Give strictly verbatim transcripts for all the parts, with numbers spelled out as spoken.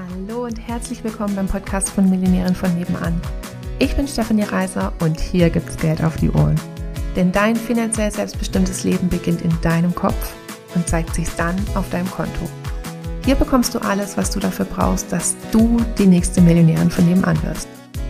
Hallo und herzlich willkommen beim Podcast von Millionären von nebenan. Ich bin Stefanie Reiser und hier gibt's Geld auf die Ohren. Denn dein finanziell selbstbestimmtes Leben beginnt in deinem Kopf und zeigt sich dann auf deinem Konto. Hier bekommst du alles, was du dafür brauchst, dass du die nächste Millionärin von nebenan wirst.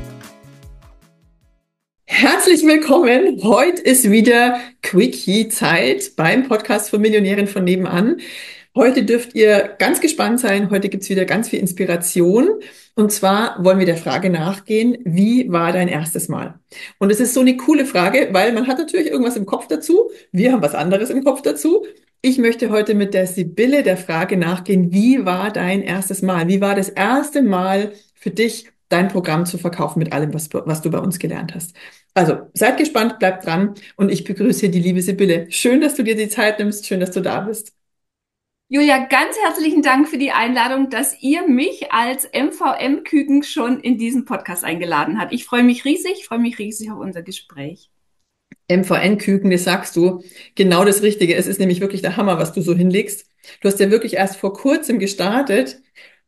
Herzlich willkommen. Heute ist wieder Quickie-Zeit beim Podcast von Millionären von nebenan. Heute dürft ihr ganz gespannt sein. Heute gibt's wieder ganz viel Inspiration. Und zwar wollen wir der Frage nachgehen, wie war dein erstes Mal? Und es ist so eine coole Frage, weil man hat natürlich irgendwas im Kopf dazu. Wir haben was anderes im Kopf dazu. Ich möchte heute mit der Sibylle der Frage nachgehen, wie war dein erstes Mal? Wie war das erste Mal für dich, dein Programm zu verkaufen mit allem, was, was du bei uns gelernt hast? Also, seid gespannt, bleibt dran und ich begrüße die liebe Sibylle. Schön, dass du dir die Zeit nimmst, schön, dass du da bist. Julia, ganz herzlichen Dank für die Einladung, dass ihr mich als M V M-Küken schon in diesen Podcast eingeladen habt. Ich freue mich riesig, ich freue mich riesig auf unser Gespräch. M V N-Küken, das sagst du, genau das Richtige. Es ist nämlich wirklich der Hammer, was du so hinlegst. Du hast ja wirklich erst vor kurzem gestartet.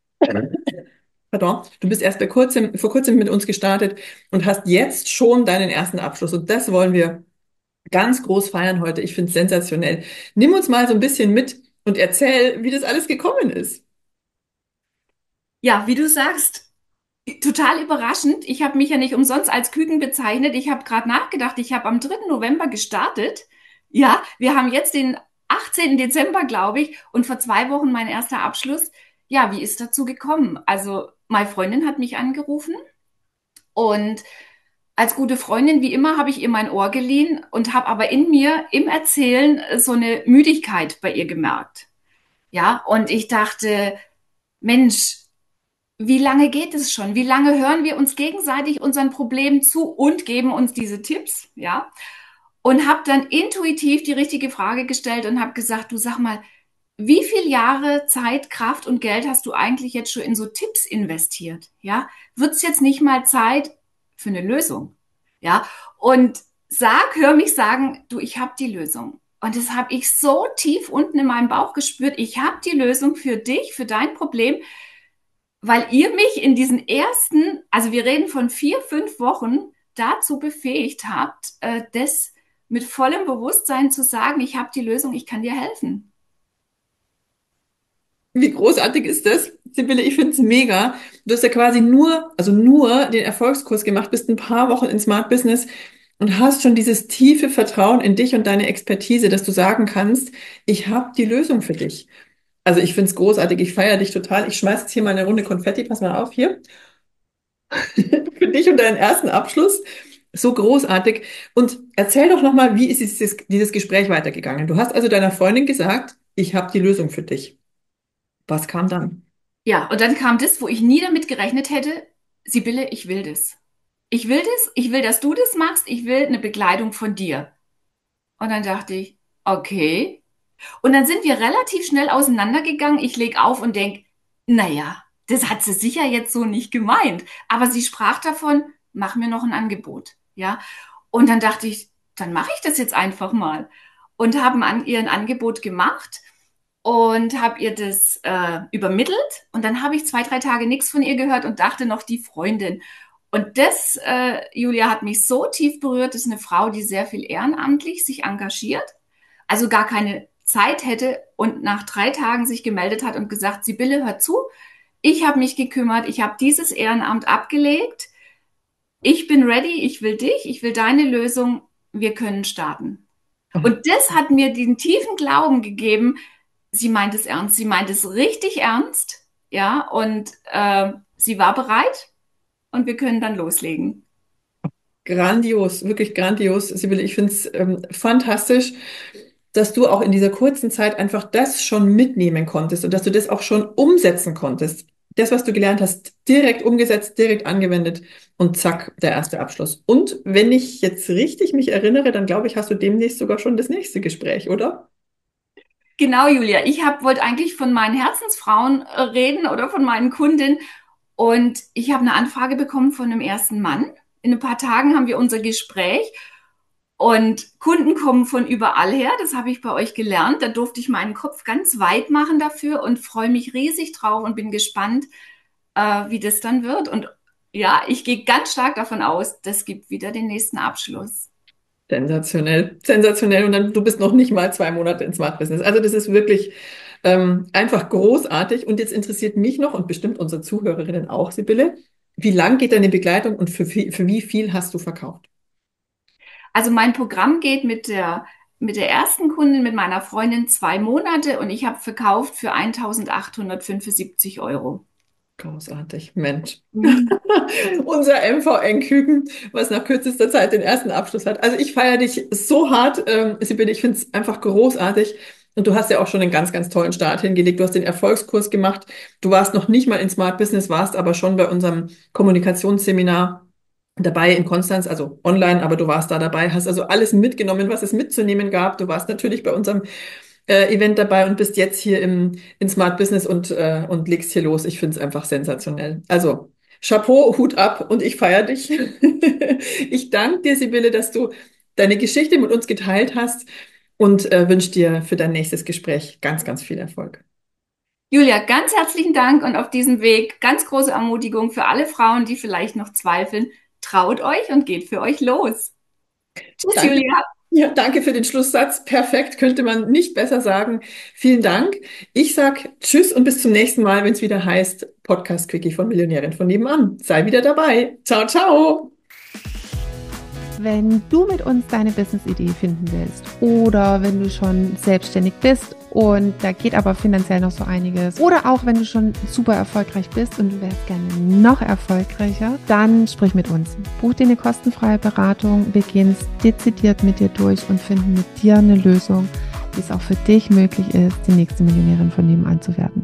Pardon, du bist erst bei kurzem, vor kurzem mit uns gestartet und hast jetzt schon deinen ersten Abschluss. Und das wollen wir ganz groß feiern heute. Ich finde es sensationell. Nimm uns mal so ein bisschen mit und erzähl, wie das alles gekommen ist. Ja, wie du sagst, total überraschend. Ich habe mich ja nicht umsonst als Küken bezeichnet. Ich habe gerade nachgedacht, ich habe am dritten November gestartet. Ja, wir haben jetzt den achtzehnten Dezember, glaube ich, und vor zwei Wochen mein erster Abschluss. Ja, wie ist dazu gekommen? Also, meine Freundin hat mich angerufen und als gute Freundin, wie immer, habe ich ihr mein Ohr geliehen und habe aber in mir im Erzählen so eine Müdigkeit bei ihr gemerkt. Ja, und ich dachte, Mensch, wie lange geht es schon? Wie lange hören wir uns gegenseitig unseren Problemen zu und geben uns diese Tipps? Ja, und habe dann intuitiv die richtige Frage gestellt und habe gesagt, du sag mal, wie viel Jahre Zeit, Kraft und Geld hast du eigentlich jetzt schon in so Tipps investiert? Ja, wird es jetzt nicht mal Zeit für eine Lösung? Ja, und sag, hör mich sagen, du, ich habe die Lösung. Und das habe ich so tief unten in meinem Bauch gespürt. Ich habe die Lösung für dich, für dein Problem, weil ihr mich in diesen ersten, also wir reden von vier, fünf Wochen, dazu befähigt habt, äh, das mit vollem Bewusstsein zu sagen, ich habe die Lösung, ich kann dir helfen. Wie großartig ist das? Sibylle, ich finde es mega. Du hast ja quasi nur, also nur den Erfolgskurs gemacht, bist ein paar Wochen in Smart Business und hast schon dieses tiefe Vertrauen in dich und deine Expertise, dass du sagen kannst, ich habe die Lösung für dich. Also ich finde es großartig, ich feiere dich total. Ich schmeiß jetzt hier mal eine Runde Konfetti, pass mal auf hier. Für dich und deinen ersten Abschluss. So großartig. Und erzähl doch nochmal, wie ist dieses, dieses Gespräch weitergegangen? Du hast also deiner Freundin gesagt, ich habe die Lösung für dich. Was kam dann? Ja, und dann kam das, wo ich nie damit gerechnet hätte, Sibylle, ich will das. Ich will das, ich will, dass du das machst, ich will eine Begleitung von dir. Und dann dachte ich, okay. Und dann sind wir relativ schnell auseinandergegangen. Ich leg auf und denk, naja, das hat sie sicher jetzt so nicht gemeint. Aber sie sprach davon, mach mir noch ein Angebot. Ja. Und dann dachte ich, dann mache ich das jetzt einfach mal. Und habe an ihr ein Angebot gemacht und habe ihr das äh, übermittelt. Und dann habe ich zwei, drei Tage nichts von ihr gehört und dachte noch, die Freundin. Und das, äh, Julia, hat mich so tief berührt. Das ist eine Frau, die sehr viel ehrenamtlich sich engagiert, also gar keine Zeit hätte und nach drei Tagen sich gemeldet hat und gesagt, Sibylle, hör zu, ich habe mich gekümmert, ich habe dieses Ehrenamt abgelegt, ich bin ready, ich will dich, ich will deine Lösung, wir können starten. Und das hat mir den tiefen Glauben gegeben, sie meint es ernst, sie meint es richtig ernst, ja, und äh, sie war bereit und wir können dann loslegen. Grandios, wirklich grandios, Sibylle. Ich finde es ähm, fantastisch, dass du auch in dieser kurzen Zeit einfach das schon mitnehmen konntest und dass du das auch schon umsetzen konntest. Das, was du gelernt hast, direkt umgesetzt, direkt angewendet und zack, der erste Abschluss. Und wenn ich jetzt richtig mich erinnere, dann glaube ich, hast du demnächst sogar schon das nächste Gespräch, oder? Genau, Julia. Ich hab, wollte eigentlich von meinen Herzensfrauen äh, reden oder von meinen Kundinnen. Und ich habe eine Anfrage bekommen von einem ersten Mann. In ein paar Tagen haben wir unser Gespräch. Und Kunden kommen von überall her. Das habe ich bei euch gelernt. Da durfte ich meinen Kopf ganz weit machen dafür und freue mich riesig drauf und bin gespannt, äh, wie das dann wird. Und ja, ich gehe ganz stark davon aus, das gibt wieder den nächsten Abschluss. Sensationell, sensationell. Und dann, du bist noch nicht mal zwei Monate in Smart Business. Also das ist wirklich ähm, einfach großartig. Und jetzt interessiert mich noch und bestimmt unsere Zuhörerinnen auch, Sibylle, wie lang geht deine Begleitung und für, wie- für wie viel hast du verkauft? Also mein Programm geht mit der, mit der ersten Kundin, mit meiner Freundin zwei Monate und ich habe verkauft für eintausendachthundertfünfundsiebzig Euro. Großartig, Mensch. Mhm. Unser M V N-Küken, was nach kürzester Zeit den ersten Abschluss hat. Also ich feiere dich so hart, ähm, Sibylle, ich finde es einfach großartig. Und du hast ja auch schon einen ganz, ganz tollen Start hingelegt. Du hast den Erfolgskurs gemacht. Du warst noch nicht mal in Smart Business, warst aber schon bei unserem Kommunikationsseminar dabei in Konstanz, also online, aber du warst da dabei, hast also alles mitgenommen, was es mitzunehmen gab. Du warst natürlich bei unserem äh, Event dabei und bist jetzt hier im, in Smart Business und, äh, und legst hier los. Ich finde es einfach sensationell. Also, Chapeau, Hut ab und ich feiere dich. Ich danke dir, Sibylle, dass du deine Geschichte mit uns geteilt hast und äh, wünsche dir für dein nächstes Gespräch ganz, ganz viel Erfolg. Julia, ganz herzlichen Dank und auf diesem Weg ganz große Ermutigung für alle Frauen, die vielleicht noch zweifeln. Traut euch und geht für euch los. Tschüss, Danke. Julia. Ja, danke für den Schlusssatz. Perfekt, könnte man nicht besser sagen. Vielen Dank. Ich sag Tschüss und bis zum nächsten Mal, wenn es wieder heißt Podcast Quickie von Millionärin von nebenan. Sei wieder dabei. Ciao, ciao. Wenn du mit uns deine Business-Idee finden willst oder wenn du schon selbstständig bist und da geht aber finanziell noch so einiges oder auch wenn du schon super erfolgreich bist und du wärst gerne noch erfolgreicher, dann sprich mit uns. Buch dir eine kostenfreie Beratung, wir gehen es dezidiert mit dir durch und finden mit dir eine Lösung, wie es auch für dich möglich ist, die nächste Millionärin von nebenan zu werden.